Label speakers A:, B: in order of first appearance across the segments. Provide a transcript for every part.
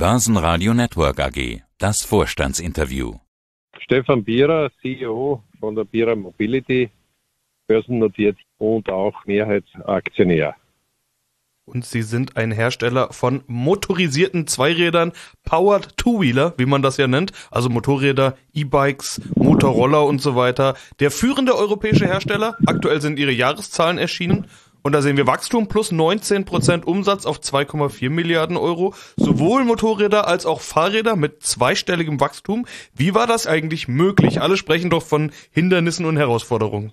A: Börsenradio Network AG, das Vorstandsinterview.
B: Stefan Bierer, CEO von der Bierer Mobility, börsennotiert und auch Mehrheitsaktionär.
C: Und Sie sind ein Hersteller von motorisierten Zweirädern, Powered Two-Wheeler, wie man das ja nennt, also Motorräder, E-Bikes, Motorroller und so weiter. Der führende europäische Hersteller, aktuell sind Ihre Jahreszahlen erschienen und da sehen wir Wachstum plus 19% Umsatz auf 2,4 Milliarden Euro, sowohl Motorräder als auch Fahrräder mit zweistelligem Wachstum. Wie war das eigentlich möglich? Alle sprechen doch von Hindernissen und Herausforderungen.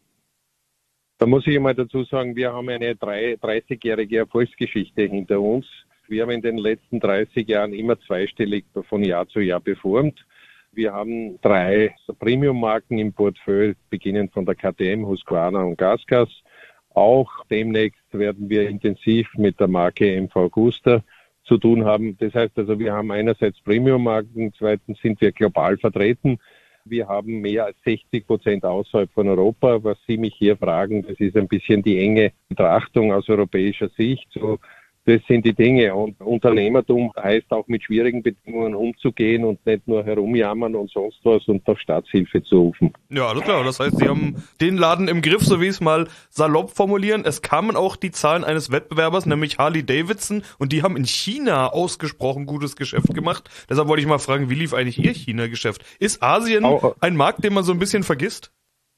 B: Da muss ich einmal dazu sagen, wir haben eine 30-jährige Erfolgsgeschichte hinter uns. Wir haben in den letzten 30 Jahren immer zweistellig von Jahr zu Jahr performt. Wir haben 3 Premium-Marken im Portfolio, beginnend von der KTM, Husqvarna und GasGas. Auch demnächst werden wir intensiv mit der Marke MV Agusta zu tun haben. Das heißt also, wir haben einerseits Premium-Marken, zweitens sind wir global vertreten. Wir haben mehr als 60% außerhalb von Europa. Was Sie mich hier fragen, das ist ein bisschen die enge Betrachtung aus europäischer Sicht. So, das sind die Dinge. Und Unternehmertum heißt auch mit schwierigen Bedingungen umzugehen und nicht nur herumjammern und sonst was und auf Staatshilfe zu rufen.
C: Ja, alles klar. Das heißt, Sie haben den Laden im Griff, so wie es mal salopp formulieren. Es kamen auch die Zahlen eines Wettbewerbers, nämlich Harley-Davidson, und die haben in China ausgesprochen gutes Geschäft gemacht. Deshalb wollte ich mal fragen, wie lief eigentlich Ihr China-Geschäft? Ist Asien ein Markt, den man so ein bisschen vergisst?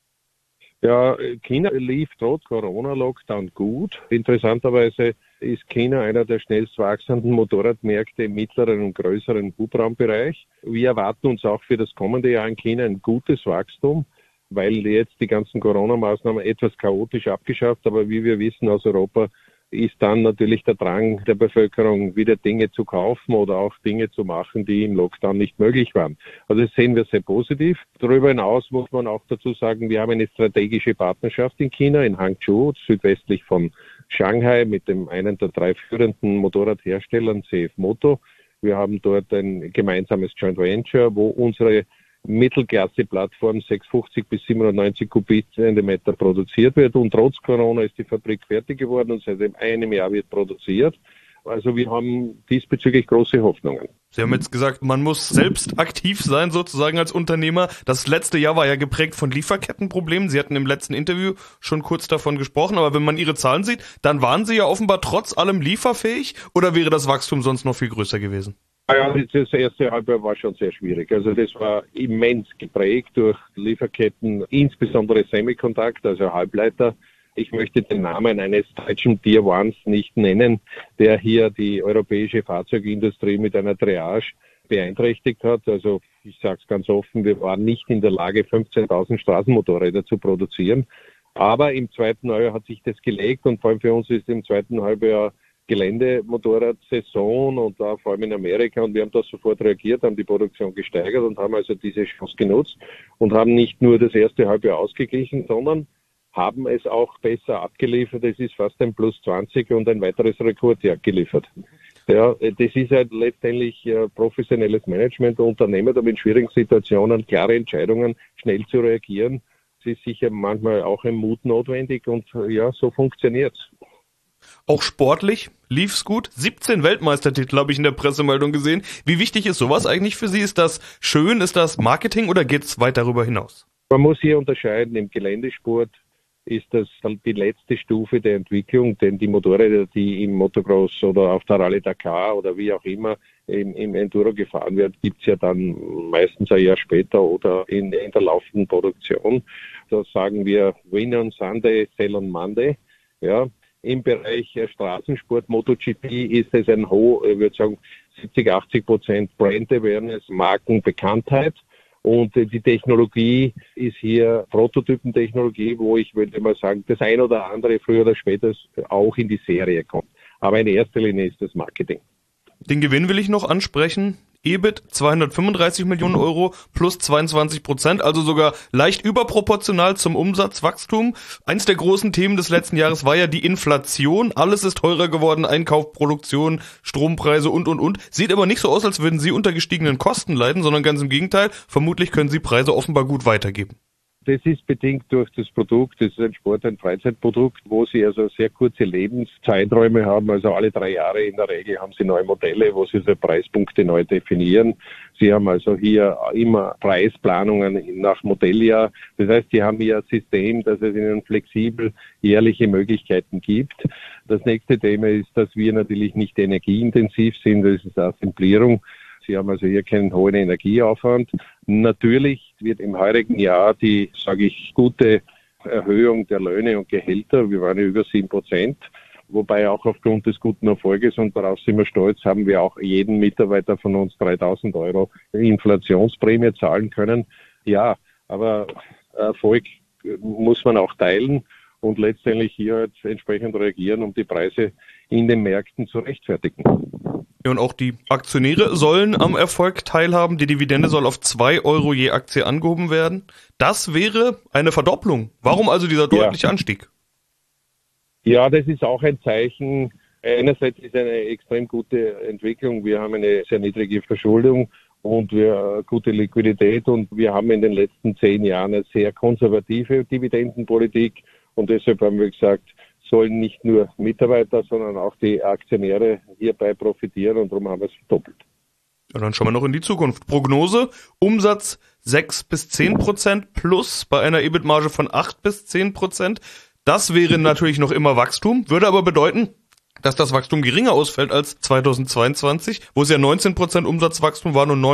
B: Ja, China lief trotz Corona-Lockdown gut. Interessanterweise ist China einer der schnellst wachsenden Motorradmärkte im mittleren und größeren Hubraumbereich. Wir erwarten uns auch für das kommende Jahr in China ein gutes Wachstum, weil jetzt die ganzen Corona-Maßnahmen etwas chaotisch abgeschafft, aber wie wir wissen aus Europa, ist dann natürlich der Drang der Bevölkerung, wieder Dinge zu kaufen oder auch Dinge zu machen, die im Lockdown nicht möglich waren. Also das sehen wir sehr positiv. Darüber hinaus muss man auch dazu sagen, wir haben eine strategische Partnerschaft in China, in Hangzhou, südwestlich von Shanghai, mit dem einen der 3 führenden Motorradherstellern, CF Moto. Wir haben dort ein gemeinsames Joint Venture, wo unsere Mittelklasse-Plattform 650 bis 790 Kubikzentimeter produziert wird und trotz Corona ist die Fabrik fertig geworden und seit einem Jahr wird produziert. Also wir haben diesbezüglich große Hoffnungen.
C: Sie haben jetzt gesagt, man muss selbst aktiv sein sozusagen als Unternehmer. Das letzte Jahr war ja geprägt von Lieferkettenproblemen. Sie hatten im letzten Interview schon kurz davon gesprochen, aber wenn man Ihre Zahlen sieht, dann waren Sie ja offenbar trotz allem lieferfähig oder wäre das Wachstum sonst noch viel größer gewesen?
B: Ja, das erste Halbjahr war schon sehr schwierig. Also das war immens geprägt durch Lieferketten, insbesondere Semiconductor, also Halbleiter. Ich möchte den Namen eines deutschen Tier Ones nicht nennen, der hier die europäische Fahrzeugindustrie mit einer Triage beeinträchtigt hat. Also ich sage es ganz offen, wir waren nicht in der Lage, 15.000 Straßenmotorräder zu produzieren. Aber im zweiten Halbjahr hat sich das gelegt und vor allem für uns ist im zweiten Halbjahr Geländemotorradsaison und da vor allem in Amerika und wir haben da sofort reagiert, haben die Produktion gesteigert und haben also diese Chance genutzt und haben nicht nur das erste Halbjahr ausgeglichen, sondern haben es auch besser abgeliefert. Es ist fast ein Plus 20 und ein weiteres Rekordjahr geliefert. Ja, das ist halt letztendlich professionelles Management, Unternehmer, in schwierigen Situationen klare Entscheidungen, schnell zu reagieren. Es ist sicher manchmal auch ein Mut notwendig und ja, so funktioniert's.
C: Auch sportlich lief's gut. 17 Weltmeistertitel habe ich in der Pressemeldung gesehen. Wie wichtig ist sowas eigentlich für Sie? Ist das schön? Ist das Marketing oder geht's weit darüber hinaus?
B: Man muss hier unterscheiden. Im Geländesport ist das die letzte Stufe der Entwicklung, denn die Motorräder, die im Motocross oder auf der Rallye Dakar oder wie auch immer im Enduro gefahren wird, gibt's ja dann meistens ein Jahr später oder in der laufenden Produktion. Da sagen wir Win on Sunday, Sell on Monday. Ja. Im Bereich Straßensport, MotoGP ist es ein ich würde sagen 70-80% Brand Awareness, Markenbekanntheit. Und die Technologie ist hier Prototypentechnologie, wo ich würde mal sagen, das ein oder andere früher oder später auch in die Serie kommt. Aber in erster Linie ist das Marketing.
C: Den Gewinn will ich noch ansprechen. EBIT 235 Millionen Euro plus 22%, also sogar leicht überproportional zum Umsatzwachstum. Eins der großen Themen des letzten Jahres war ja die Inflation. Alles ist teurer geworden, Einkauf, Produktion, Strompreise und. Sieht aber nicht so aus, als würden Sie unter gestiegenen Kosten leiden, sondern ganz im Gegenteil. Vermutlich können Sie Preise offenbar gut weitergeben.
B: Das ist bedingt durch das Produkt. Das ist ein ein Freizeitprodukt, wo Sie also sehr kurze Lebenszeiträume haben. Also alle 3 Jahre in der Regel haben Sie neue Modelle, wo Sie so Preispunkte neu definieren. Sie haben also hier immer Preisplanungen nach Modelljahr. Das heißt, Sie haben hier ein System, dass es Ihnen flexibel jährliche Möglichkeiten gibt. Das nächste Thema ist, dass wir natürlich nicht energieintensiv sind. Das ist Assemblierung. Sie haben also hier keinen hohen Energieaufwand. Natürlich wird im heurigen Jahr die, sage ich, gute Erhöhung der Löhne und Gehälter, wir waren ja über 7%, wobei auch aufgrund des guten Erfolges, und darauf sind wir stolz, haben wir auch jeden Mitarbeiter von uns 3.000 € Inflationsprämie zahlen können. Ja, aber Erfolg muss man auch teilen und letztendlich hier jetzt entsprechend reagieren, um die Preise in den Märkten zu rechtfertigen.
C: Und auch die Aktionäre sollen am Erfolg teilhaben. Die Dividende soll auf 2 € je Aktie angehoben werden. Das wäre eine Verdopplung. Warum also dieser deutliche Anstieg?
B: Ja, das ist auch ein Zeichen. Einerseits ist eine extrem gute Entwicklung. Wir haben eine sehr niedrige Verschuldung und wir gute Liquidität und wir haben in den letzten 10 Jahren eine sehr konservative Dividendenpolitik und deshalb haben wir gesagt, sollen nicht nur Mitarbeiter, sondern auch die Aktionäre hierbei profitieren und darum haben wir es verdoppelt.
C: Ja, dann schauen wir noch in die Zukunft. Prognose, Umsatz 6-10% plus bei einer EBIT-Marge von 8-10%. Das wäre natürlich noch immer Wachstum, würde aber bedeuten, dass das Wachstum geringer ausfällt als 2022, wo es ja 19% Umsatzwachstum war und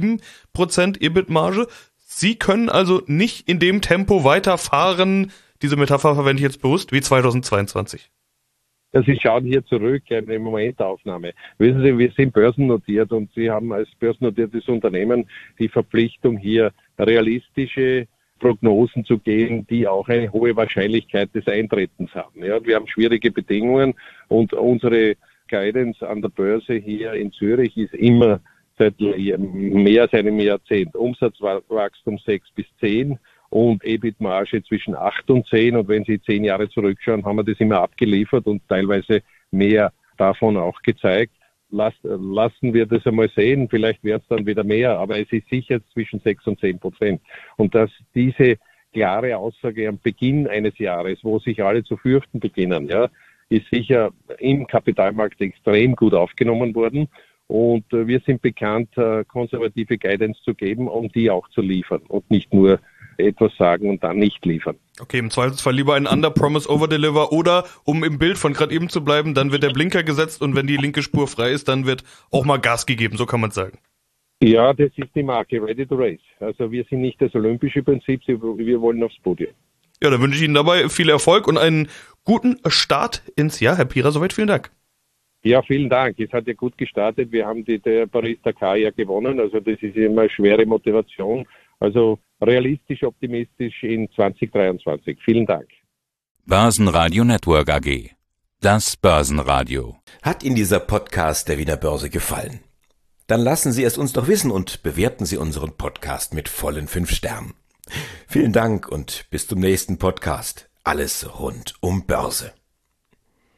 C: 9,7% EBIT-Marge. Sie können also nicht in dem Tempo weiterfahren, diese Metapher verwende ich jetzt bewusst, wie 2022.
B: Sie schauen hier zurück, eine Momentaufnahme. Wissen Sie, wir sind börsennotiert und Sie haben als börsennotiertes Unternehmen die Verpflichtung, hier realistische Prognosen zu geben, die auch eine hohe Wahrscheinlichkeit des Eintretens haben. Ja, wir haben schwierige Bedingungen und unsere Guidance an der Börse hier in Zürich ist immer seit mehr als einem Jahrzehnt Umsatzwachstum 6-10%. Und EBIT-Marge zwischen 8 und 10. Und wenn Sie 10 Jahre zurückschauen, haben wir das immer abgeliefert und teilweise mehr davon auch gezeigt. Lassen wir das einmal sehen. Vielleicht wird es dann wieder mehr, aber es ist sicher zwischen 6 und 10%. Und dass diese klare Aussage am Beginn eines Jahres, wo sich alle zu fürchten beginnen, ja, ist sicher im Kapitalmarkt extrem gut aufgenommen worden. Und wir sind bekannt, konservative Guidance zu geben und die auch zu liefern und nicht nur etwas sagen und dann nicht liefern.
C: Okay, im Zweifelsfall lieber ein Under-Promise, Over-Deliver oder, um im Bild von gerade eben zu bleiben, dann wird der Blinker gesetzt und wenn die linke Spur frei ist, dann wird auch mal Gas gegeben, so kann man sagen.
B: Ja, das ist die Marke, ready to race. Also wir sind nicht das olympische Prinzip, wir wollen aufs Podium.
C: Ja, dann wünsche ich Ihnen dabei viel Erfolg und einen guten Start ins Jahr. Herr Pierer, soweit vielen Dank.
B: Ja, vielen Dank. Es hat ja gut gestartet. Wir haben der Paris-Dakar ja gewonnen. Also das ist immer eine schwere Motivation. Also realistisch, optimistisch in 2023. Vielen Dank.
A: Börsenradio Network AG. Das Börsenradio.
D: Hat Ihnen dieser Podcast der Wiener Börse gefallen? Dann lassen Sie es uns doch wissen und bewerten Sie unseren Podcast mit vollen 5 Sternen. Vielen Dank und bis zum nächsten Podcast. Alles rund um Börse.